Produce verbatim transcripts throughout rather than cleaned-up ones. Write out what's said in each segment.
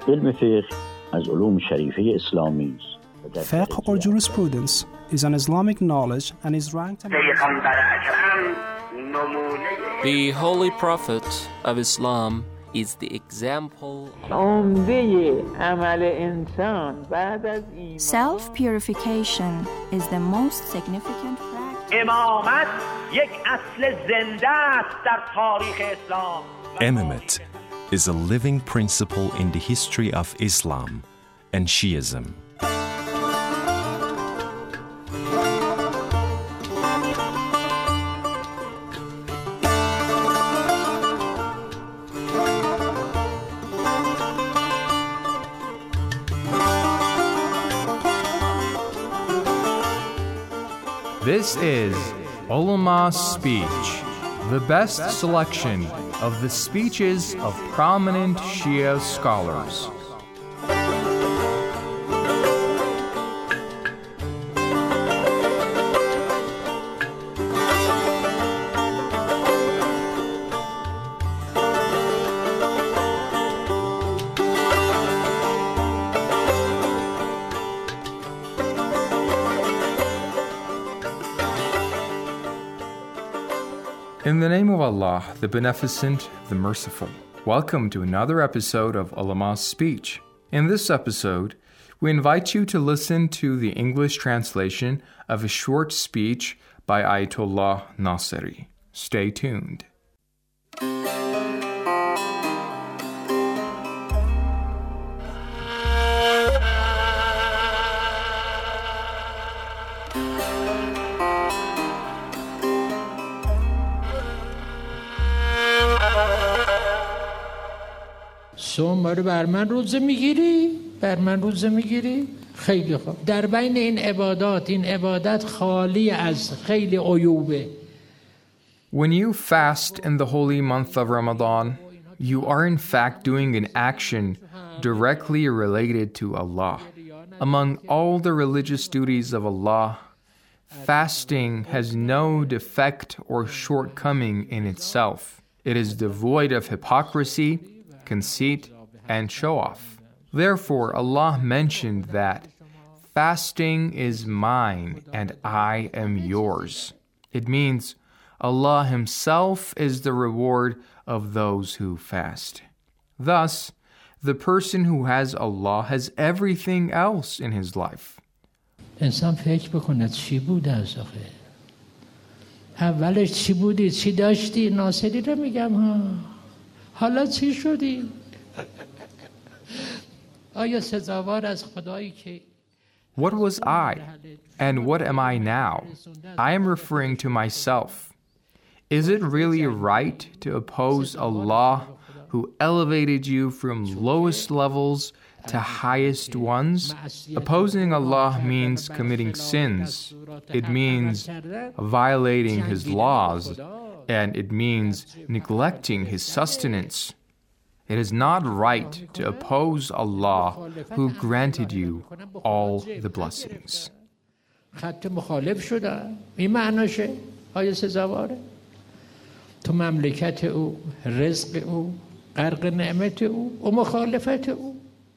علم فقه از علوم شریفه اسلامی است. Fiqh or jurisprudence is an Islamic knowledge and is ranked among The Holy Prophet of Islam is the example Self-purification is the most significant practice. Imamate is a living principle in the history of Islam and Shiism. This is Ulama's Speech, the best selection of the speeches of prominent Shia scholars. In the name of Allah, the Beneficent, the Merciful, welcome to another episode of Ulama's Speech. In this episode, we invite you to listen to the English translation of a short speech by Ayatollah Nasiri. Stay tuned. سومواره بر من روزه میگیری؟ بر من روزه میگیری؟ خیلی خوب. در بین این عبادات این عبادت خالی از خیلی عیوبه. When you fast in the holy month of Ramadan, you are in fact doing an action directly related to Allah. Among all the religious duties of Allah, fasting has no defect or shortcoming in itself. It is devoid of hypocrisy, conceit, and show-off. Therefore, Allah mentioned that fasting is mine and I am yours. It means Allah Himself is the reward of those who fast. Thus, the person who has Allah has everything else in his life. انسان فکر بکند چی بوده از آخه اولش چی بودی چی داشتی ناصری رو میگم ها حالا چی شدی آیا سزاوار از خدایی که What was I, and what am I now? I am referring to myself. Is it really right to oppose Allah, who elevated you from lowest levels to highest ones? Opposing Allah means committing sins. It means violating His laws, and it means neglecting His sustenance. It is not right to oppose Allah, who granted you all the blessings. خط مخالف شدن این معناشه آیا سزاواره تو مملکت او رزق او غرق نعمت او و مخالفت او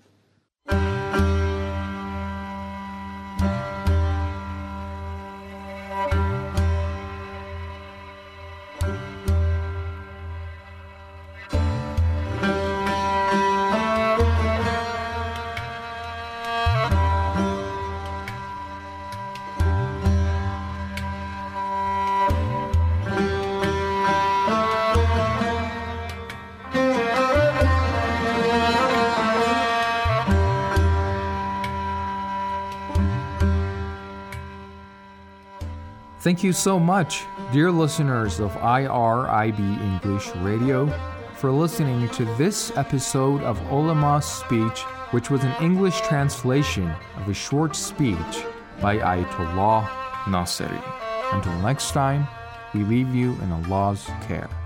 Thank you so much, dear listeners of I R I B English Radio, for listening to this episode of Ulama's Speech, which was an English translation of a short speech by Ayatollah Nasiri. Until next time, we leave you in Allah's care.